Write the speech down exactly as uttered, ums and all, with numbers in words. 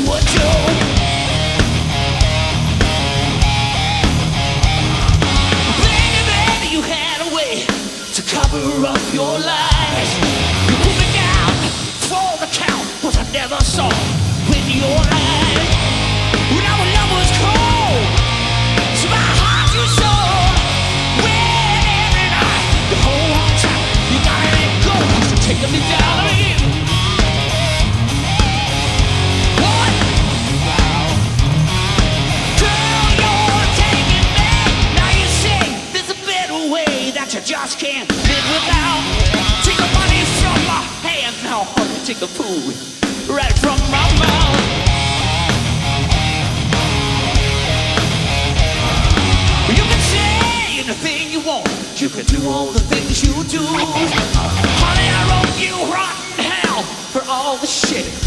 would do. Baby, baby, you had a way to cover up your lies. You put me down for the count, but I never saw with your eyes. When our love was cold, to my heart you sold. When every night, the whole time, you gotta let go, 'cause you're taking me down again. What? Girl, you're taking me. Now you say there's a better way that you just can't live without. Take the money from my hands, now honey, take the food right from my mouth. You can say anything you want, you can do all the things you do. Honey, I wrote you rotten hell for all the shit